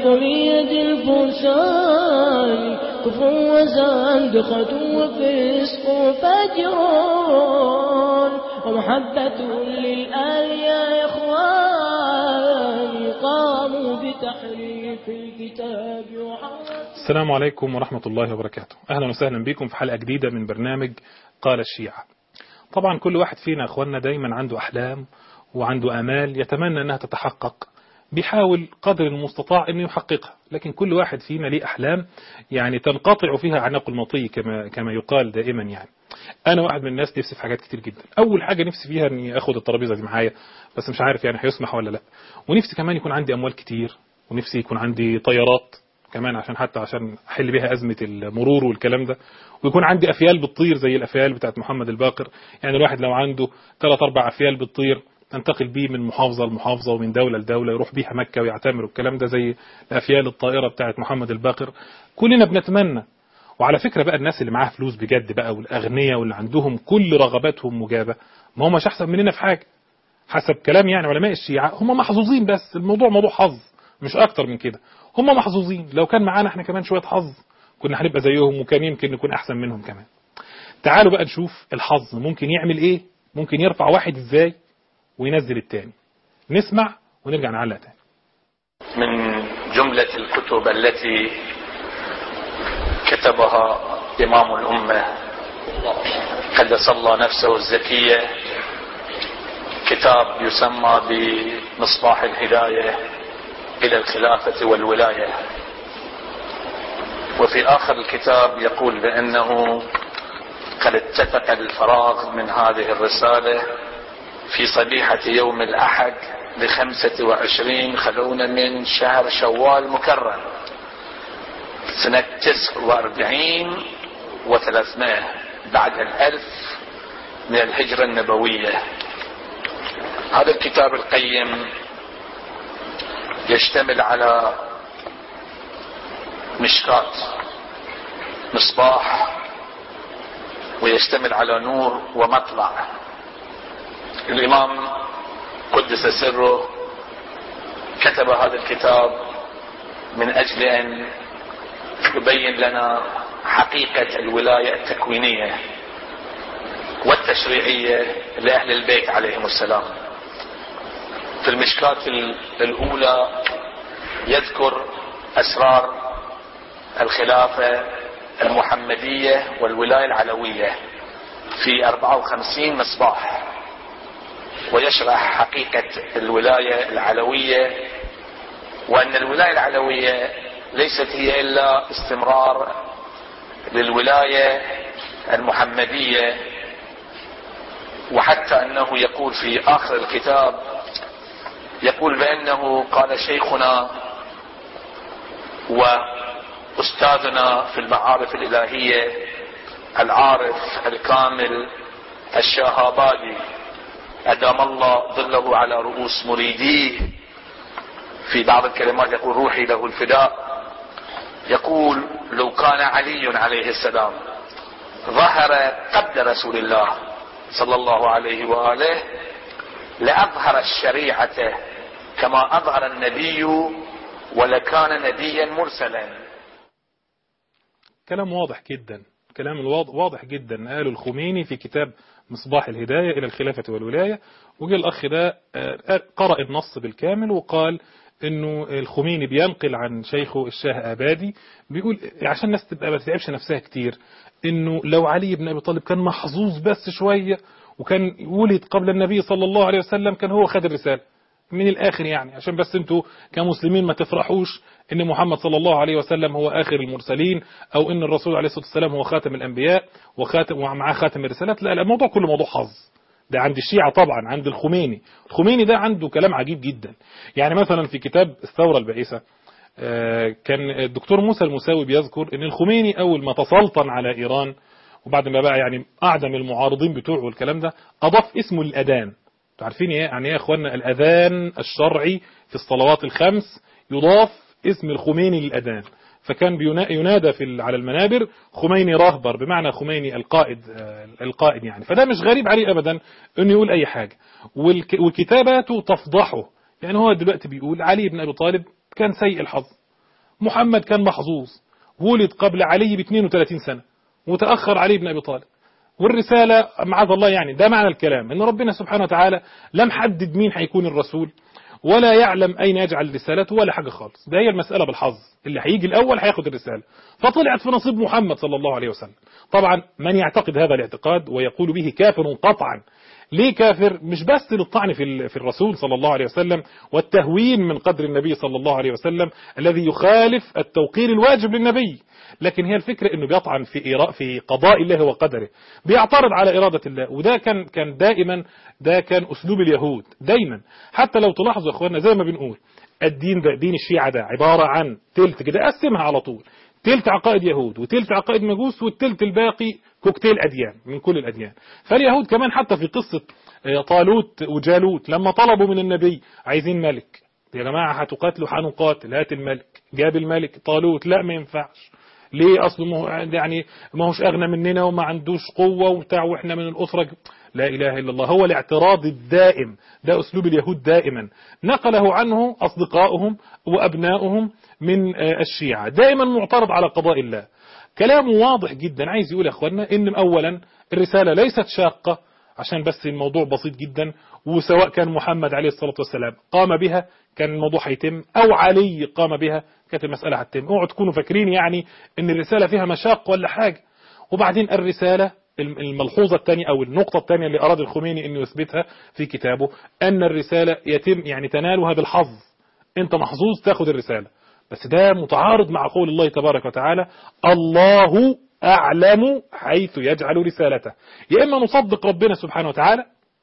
يد الفرسان كفر وزندقة وفسق وفجرون ومحبة للآل يا إخوان قاموا بتحريف الكتاب السلام عليكم ورحمة الله وبركاته. أهلا وسهلا بكم في حلقة جديدة من برنامج قال الشيعة. طبعا كل واحد فينا أخواننا دايما عنده أحلام وعنده آمال يتمنى أنها تتحقق، بيحاول قدر المستطاع أنه يحققها، لكن كل واحد فينا ليه أحلام يعني تنقطع فيها عناق المطي كما يقال دائما. يعني أنا واحد من الناس نفسي في حاجات كتير جدا. أول حاجة نفسي فيها أني أخد الترابيزة دي معايا، بس مش عارف يعني هيسمح ولا لا. ونفسي كمان يكون عندي أموال كتير، ونفسي يكون عندي طيارات كمان عشان أحل بها أزمة المرور والكلام ده، ويكون عندي أفيال بتطير زي الأفيال بتاعت محمد الباقر. يعني الواحد لو عنده 3-4 أفيال بتطير انتقل بيه من محافظة لمحافظة ومن دولة لدولة، يروح بيها مكة ويعتمر والكلام ده زي الأفيال الطائرة بتاعت محمد الباقر. كلنا بنتمنى. وعلى فكرة بقى الناس اللي معاها فلوس بجد بقى والأغنياء واللي عندهم كل رغباتهم مجابة، ما هماش أحسن مننا في حاجة حسب كلام يعني علماء الشيعة. هم محظوظين، بس الموضوع موضوع حظ مش أكتر من كده. هم محظوظين، لو كان معانا احنا كمان شوية حظ كنا هنبقى زيهم، وكان يمكن نكون أحسن منهم كمان. تعالوا بقى نشوف الحظ ممكن يعمل إيه، ممكن يرفع واحد إزاي وينزل التاني. نسمع ونرجع نعلق تاني. من جملة الكتب التي كتبها إمام الأمة قدس الله نفسه الزكية كتاب يسمى بمصباح الهداية إلى الخلافة والولاية. وفي آخر الكتاب يقول بأنه قد اتفق الفراغ من هذه الرسالة في صبيحة يوم الأحد ل25 خلونا من شهر شوال مكرم سنة 49 و300 بعد 1000 من الهجرة النبوية. هذا الكتاب القيم يشتمل على مشكات مصباح، ويشتمل على نور ومطلع. الإمام قدس سره كتب هذا الكتاب من أجل أن يبين لنا حقيقة الولاية التكوينية والتشريعية لأهل البيت عليهم السلام. في المشكات الأولى يذكر أسرار الخلافة المحمدية والولاية العلوية في 54 مصباح، ويشرح حقيقة الولاية العلوية، وأن الولاية العلوية ليست هي إلا استمرار للولاية المحمدية. وحتى أنه يقول في آخر الكتاب يقول بأنه قال شيخنا وأستاذنا في المعارف الإلهية العارف الكامل الشاهابادي أدام الله ظله على رؤوس مريديه، في بعض الكلمات يقول روحي له الفداء، يقول لو كان علي عليه السلام ظهر قبل رسول الله صلى الله عليه وآله لأظهر الشريعة كما أظهر النبي ولكان نبيا مرسلا. كلام واضح جدا، كلام واضح جدا قاله الخميني في كتاب مصباح الهداية إلى الخلافة والولاية. وجاء الأخ ده قرأ النص بالكامل وقال إنه الخميني بينقل عن شيخه الشاه آبادي، بيقول عشان الناس تبقى ما تتعبش نفسها كتير، إنه لو علي بن أبي طالب كان محظوظ بس شوية وكان ولد قبل النبي صلى الله عليه وسلم كان هو خد الرسالة من الآخر. يعني عشان بس انتوا كمسلمين ما تفرحوش ان محمد صلى الله عليه وسلم هو آخر المرسلين، او ان الرسول عليه الصلاة والسلام هو خاتم الأنبياء ومعاه خاتم الرسالات. لا، الموضوع كله موضوع حظ. ده عند الشيعة طبعا، عند الخميني ده عنده كلام عجيب جدا. يعني مثلا في كتاب الثورة البائسة كان الدكتور موسى المساوي بيذكر ان الخميني اول ما تسلطن على ايران وبعد ما بقى يعني اعدم المعارضين بتوعه والكلام ده، اضاف اسمه الأذان. عارفين ايه يعني ايه يا اخوانا؟ الأذان الشرعي في الصلوات الخمس يضاف اسم الخميني للأذان. فكان ينادى على المنابر خميني راهبر، بمعنى خميني القائد يعني. فده مش غريب عليه ابدا انه يقول اي حاجة، وكتاباته تفضحه. يعني هو دلوقتي بيقول علي بن ابي طالب كان سيء الحظ، محمد كان محظوظ، ولد قبل علي ب 32 سنة وتأخر علي بن أبي طالب، والرسالة معاذ الله يعني ده معنى الكلام، ان ربنا سبحانه وتعالى لم حدد مين هيكون الرسول ولا يعلم أين يجعل رسالته ولا حاجة خالص، ده هي المسألة بالحظ، اللي هيجي الأول هياخد الرسالة، فطلعت في نصيب محمد صلى الله عليه وسلم. طبعا من يعتقد هذا الاعتقاد ويقول به كافر قطعا. ليه كافر؟ مش بس للطعن في الرسول صلى الله عليه وسلم والتهوين من قدر النبي صلى الله عليه وسلم الذي يخالف التوقير الواجب للنبي، لكن هي الفكرة انه بيطعن في قضاء الله وقدره، بيعترض على إرادة الله، وده كان دائما ده كان أسلوب اليهود دايما. حتى لو تلاحظوا يا اخوانا زي ما بنقول الدين ده، دين الشيعة ده عبارة عن تلت كده، قسمها على طول، تلت عقائد يهود وتلت عقائد مجوس والتلت الباقي كوكتيل أديان من كل الأديان. فاليهود كمان حتى في قصة طالوت وجالوت لما طلبوا من النبي عايزين ملك، يا جماعة هتقاتلوا هنقاتل، هات الملك، جاب الملك طالوت، لا ما ينفعش، ليه؟ أصله يعني ما هوش أغنى مننا وما عندوش قوة وبتاع وإحنا من الأسرة. لا إله إلا الله، هو الاعتراض الدائم ده أسلوب اليهود دائما، نقله عنه أصدقائهم وأبنائهم من الشيعة، دائما معترض على قضاء الله. كلامه واضح جدا، عايز يقول يا أخوانا إن أولا الرسالة ليست شاقة، عشان بس الموضوع بسيط جدا، وسواء كان محمد عليه الصلاة والسلام قام بها كان الموضوع هيتم، أو علي قام بها كانت المسألة هتتم. اوعوا تكونوا فاكرين يعني إن الرسالة فيها مشاق ولا حاجة. وبعدين الرسالة الملحوظة الثانية أو النقطة الثانية اللي أراد الخميني أن يثبتها في كتابه أن الرسالة يتم يعني تنالها بالحظ، أنت محظوظ تاخد الرسالة، بس ده متعارض مع قول الله تبارك وتعالى الله أعلم حيث يجعل رسالته. يا إما نصدق ربنا سبحانه وتعالى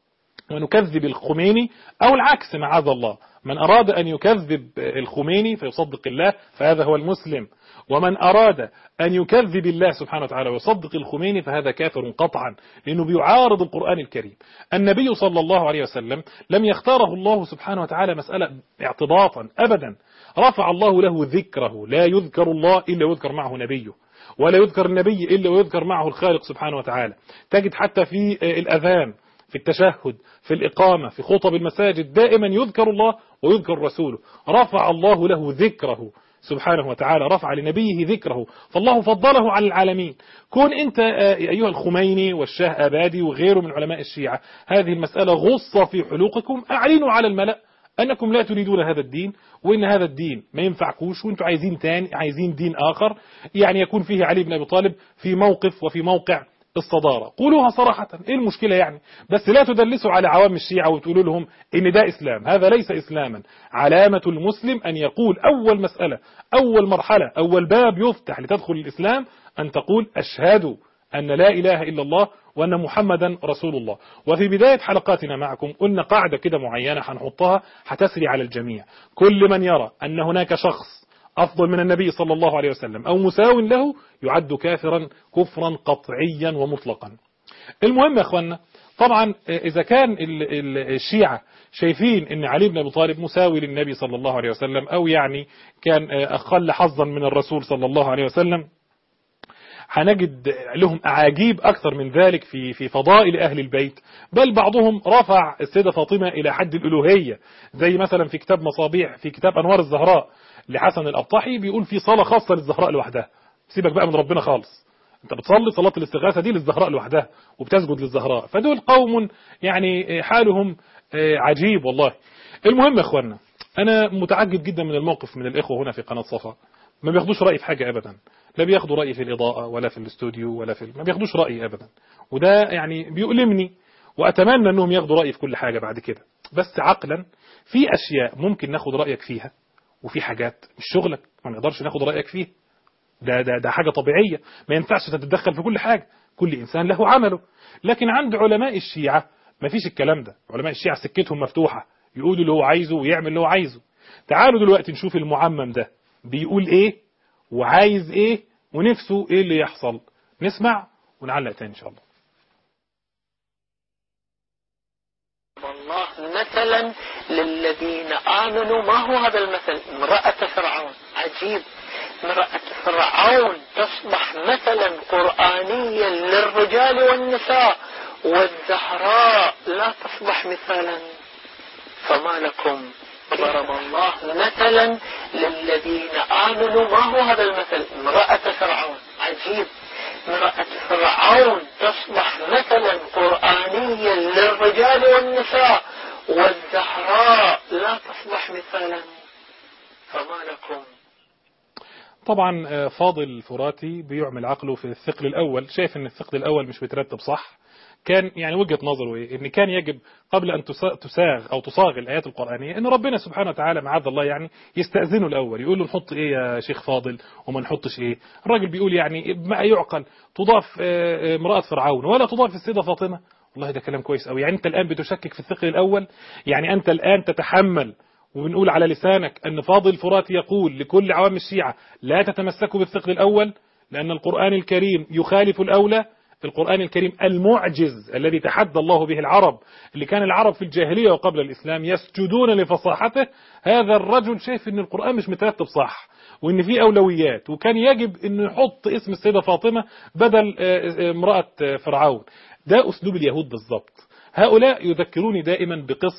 ونكذب الخميني، أو العكس معاذ الله، من أراد أن يكذب الخميني فيصدق الله فهذا هو المسلم، ومن أراد أن يكذب الله سبحانه وتعالى ويصدق الخميني فهذا كافر قطعا، لأنه بيعارض القرآن الكريم. النبي صلى الله عليه وسلم لم يختاره الله سبحانه وتعالى مسألة اعتباطا أبدا، رفع الله له ذكره، لا يذكر الله إلا ويذكر معه نبيه، ولا يذكر النبي إلا ويذكر معه الخالق سبحانه وتعالى. تجد حتى في الأذان، في التشهد، في الإقامة، في خطب المساجد دائما يذكر الله ويذكر رسوله، رفع الله له ذكره سبحانه وتعالى، رفع لنبيه ذكره، فالله فضله على العالمين. كون أنت أيها الخميني والشاه أبادي وغيره من علماء الشيعة هذه المسألة غصة في حلوقكم، أعلنوا على الملأ أنكم لا تريدون هذا الدين، وإن هذا الدين ما ينفعكوش، وأنتم عايزين دين آخر يعني يكون فيه علي بن أبي طالب في موقف وفي موقع الصدارة. قولوها صراحة، إيه المشكلة يعني؟ بس لا تدلسوا على عوام الشيعة وتقولوا لهم إن ده إسلام، هذا ليس إسلاما. علامة المسلم أن يقول أول مسألة، أول مرحلة، أول باب يفتح لتدخل الإسلام أن تقول أشهد أن لا إله إلا الله وأن محمدا رسول الله. وفي بداية حلقاتنا معكم قلنا قاعدة كده معينة هنحطها هتسري على الجميع، كل من يرى أن هناك شخص أفضل من النبي صلى الله عليه وسلم أو مساو له يعد كافرا كفرا قطعيا ومطلقا. المهم يا أخوانا، طبعا إذا كان الشيعة شايفين أن علي بن أبي طالب مساوي للنبي صلى الله عليه وسلم أو يعني كان أقل حظا من الرسول صلى الله عليه وسلم، هنجد لهم أعاجيب أكثر من ذلك في فضائل أهل البيت، بل بعضهم رفع السيدة فاطمة إلى حد الألوهية، زي مثلا في كتاب مصابيح، في كتاب أنوار الزهراء لحسن الأبطحي بيقول في صلاة خاصة للزهراء لوحدها، سيبك بقى من ربنا خالص، انت بتصلي صلاة الاستغاثة دي للزهراء لوحدها وبتسجد للزهراء. فدول قوم يعني حالهم عجيب والله. المهم يا اخوانا، انا متعجب جدا من الموقف من الاخوة هنا في قناة صفا، ما بياخدوش رأي في حاجة ابدا، لا بياخدوا رأي في الإضاءة ولا في الاستوديو ولا ما بياخدوش رأي ابدا، وده يعني بيؤلمني، واتمنى انهم ياخدوا رأي في كل حاجة بعد كده. بس عقلا في اشياء ممكن ناخد رأيك فيها، وفي حاجات مش شغلك ما نقدرش ناخد رأيك فيها، ده حاجة طبيعية، ما ينفعش تتدخل في كل حاجة، كل إنسان له عمله. لكن عند علماء الشيعة ما فيش الكلام ده، علماء الشيعة سكتهم مفتوحة، يقولوا اللي هو عايزه ويعمل اللي هو عايزه. تعالوا دلوقتي نشوف المعمم ده بيقول ايه وعايز ايه ونفسه ايه اللي يحصل، نسمع ونعلق تاني ان شاء الله. والله مثلا للذين آمنوا، ما هو هذا المثل؟ امرأة فرعون، عجيب، امرأة فرعون تصبح مثلا قرآنيا للرجال والنساء، والزهراء لا تصبح مثالا. فما لكم ضرب الله مثلا للذين آمنوا. ما هو هذا المثل؟ امرأة فرعون. عجيب، امرأة فرعون تصبح مثلا قرآنيا للرجال والنساء، والزهراء لا تصبح مثالا. فما لكم؟ طبعا فاضل الفراتي بيعمل عقله في الثقل الأول، شايف ان الثقل الأول مش مترتب صح. كان يعني وجهة نظره ايه؟ ان كان يجب قبل ان تساغ او تصاغ الآيات القرآنية ان ربنا سبحانه وتعالى معاذ الله يعني يستأذنه الأول، يقول له نحط ايه يا شيخ فاضل وما نحطش ايه. الراجل بيقول يعني ما يعقل تضاف امرأة فرعون ولا تضاف السيدة فاطمة. والله ده كلام كويس قوي. يعني انت الآن بتشكك في الثقل الأول، يعني انت الآن تتحمل وبنقول على لسانك أن فاضل الفراتي يقول لكل عوام الشيعة لا تتمسكوا بالثقل الأول لأن القرآن الكريم يخالف الأولى. القرآن الكريم المعجز الذي تحدى الله به العرب، اللي كان العرب في الجاهلية وقبل الإسلام يسجدون لفصاحته، هذا الرجل شايف أن القرآن مش مترتب صح وأن فيه أولويات، وكان يجب أن يحط اسم السيدة فاطمة بدل امرأة فرعون. ده أسلوب اليهود بالضبط. هؤلاء يذكروني دائما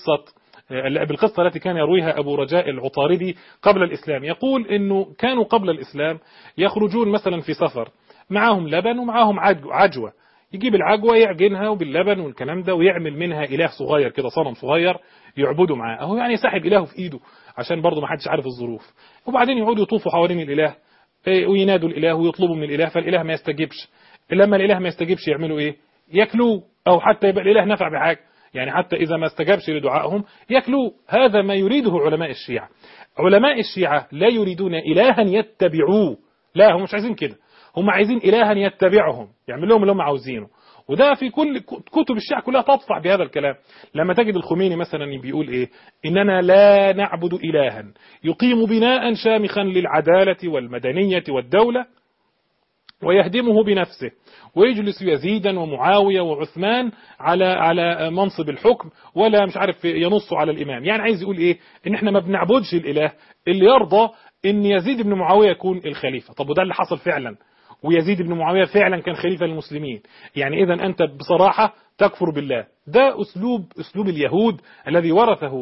بالقصة التي كان يرويها أبو رجاء العطاردي قبل الإسلام. يقول إنه كانوا قبل الإسلام يخرجون مثلا في سفر معهم لبن ومعهم عجوة، يجيب العجوة يعجنها وباللبن والكلام ده ويعمل منها إله صغير كده، صنم صغير يعبدوا معاه، أهو يعني ساحب إلهه في إيده عشان برضه ما حدش عارف الظروف. وبعدين يقعدوا يطوفوا حوالين الإله وينادوا الإله ويطلبوا من الإله، فالإله ما يستجيبش. لما الإله ما يستجيبش يعملوا إيه؟ ياكلوه، أو حتى يبقى الإله نفع بحاجة، يعني حتى إذا ما استجابش لدعائهم ياكلوه. هذا ما يريده علماء الشيعة. علماء الشيعة لا يريدون إلها يتبعوه، لا هم مش عايزين كده، هم عايزين إلها يتبعهم يعمل لهم اللي هم عاوزينه. وده في كل كتب الشيعة كلها تطفع بهذا الكلام. لما تجد الخميني مثلا بيقول إيه؟ إننا لا نعبد إلها يقيم بناء شامخا للعدالة والمدنية والدولة ويهدمه بنفسه، ويجلس يزيدا ومعاوية وعثمان على منصب الحكم، ولا مش عارف ينص على الإمام. يعني عايز يقول إيه؟ إن إحنا ما بنعبدش الإله اللي يرضى إن يزيد بن معاوية يكون الخليفة. طب وده اللي حصل فعلا، ويزيد بن معاوية فعلا كان خليفة للمسلمين. يعني إذا أنت بصراحة تكفر بالله. ده أسلوب اليهود الذي ورثه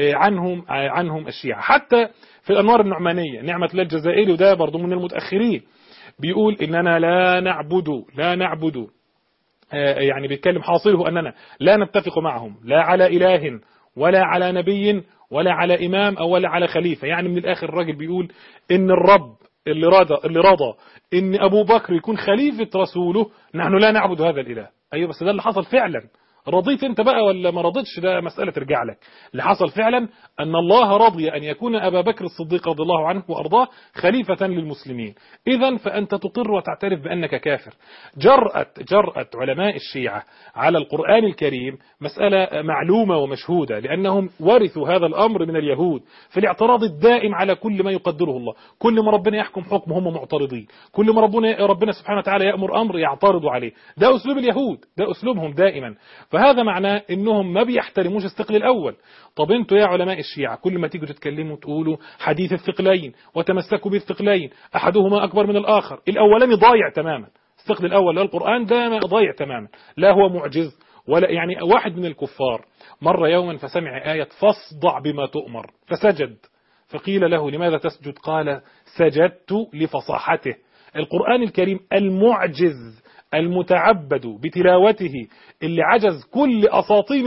عنهم الشيعة. حتى في الأنوار النعمانية نعمة الله الجزائري، وده برضو من المتأخرين، بيقول إننا لا نعبد يعني بيتكلم حاصله أننا لا نتفق معهم لا على إله ولا على نبي ولا على إمام أو ولا على خليفة. يعني من الآخر الراجل بيقول إن الرب اللي رضى إن أبو بكر يكون خليفة رسوله، نحن لا نعبد هذا الإله. أيوة بس ده اللي حصل فعلا. رضيت انت بقى ولا ما رضيتش ده مسألة ترجع لك. اللي حصل فعلا أن الله رضي أن يكون أبا بكر الصديق رضي الله عنه وأرضاه خليفة للمسلمين. إذن فأنت تقر وتعترف بأنك كافر. جرأة علماء الشيعة على القرآن الكريم مسألة معلومة ومشهودة، لأنهم ورثوا هذا الأمر من اليهود في الاعتراض الدائم على كل ما يقدره الله. كل ما ربنا يحكم حكم هم معترضين، كل ما ربنا سبحانه وتعالى يأمر أمر يعترضوا عليه. ده أسلوب اليهود، ده أسلوبهم دائما. فهذا معناه انهم ما بيحترموش الثقل الاول. طب انتوا يا علماء الشيعة كل ما تيجوا تتكلموا تقولوا حديث الثقلين وتمسكوا بالثقلين احدهما اكبر من الاخر، الاولاني ضايع تماما. الثقل الاول للقرآن ده ضايع تماما، لا هو معجز ولا يعني. واحد من الكفار مر يوما فسمع آية فاصدع بما تؤمر فسجد، فقيل له لماذا تسجد؟ قال سجدت لفصاحته. القرآن الكريم المعجز المتعبد بتلاوته اللي عجز كل أساطين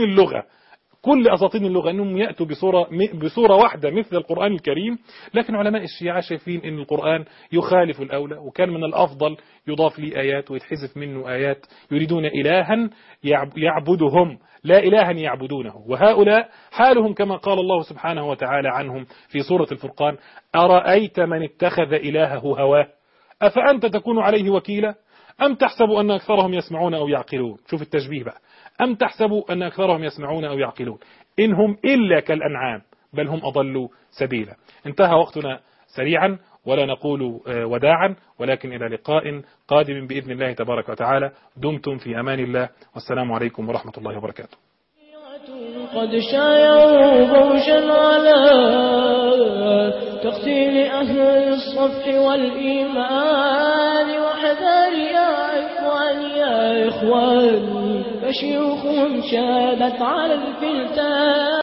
اللغة أنهم يأتوا بصورة واحدة مثل القرآن الكريم. لكن علماء الشيعة شايفين أن القرآن يخالف الأولى، وكان من الأفضل يضاف لي آيات ويتحذف منه آيات. يريدون إلها يعبدهم لا إلها يعبدونه. وهؤلاء حالهم كما قال الله سبحانه وتعالى عنهم في سورة الفرقان: أرأيت من اتخذ إلهه هواه أفأنت تكون عليه وكيلا أم تحسب أن أكثرهم يسمعون أو يعقلون. شوف التشبيه بقى، أم تحسب أن أكثرهم يسمعون أو يعقلون إنهم إلا كالأنعام بل هم أضلوا سبيلا. انتهى وقتنا سريعا ولا نقول وداعا، ولكن إلى لقاء قادم بإذن الله تبارك وتعالى. دمتم في أمان الله، والسلام عليكم ورحمة الله وبركاته. قد شايعوا بوشا على تقتيل أهل الصف والإيمان. وحذر يا إخوان فشيوخهم شادت على الفلتان.